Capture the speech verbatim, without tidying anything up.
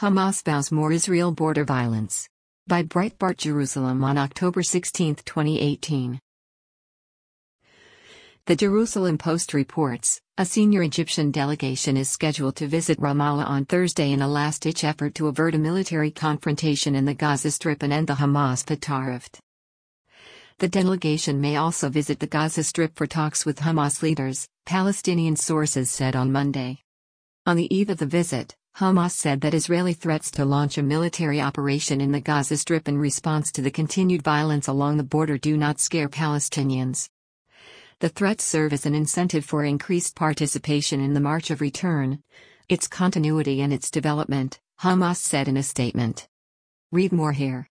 Hamas vows more Israel border violence. By Breitbart Jerusalem on October sixteenth, twenty eighteen. The Jerusalem Post reports, a senior Egyptian delegation is scheduled to visit Ramallah on Thursday in a last-ditch effort to avert a military confrontation in the Gaza Strip and end the Hamas-Fatah rift. The delegation may also visit the Gaza Strip for talks with Hamas leaders, Palestinian sources said on Monday. On the eve of the visit, Hamas said that Israeli threats to launch a military operation in the Gaza Strip in response to the continued violence along the border do not scare Palestinians. The threats serve as an incentive for increased participation in the March of Return, its continuity and its development, Hamas said in a statement. Read more here.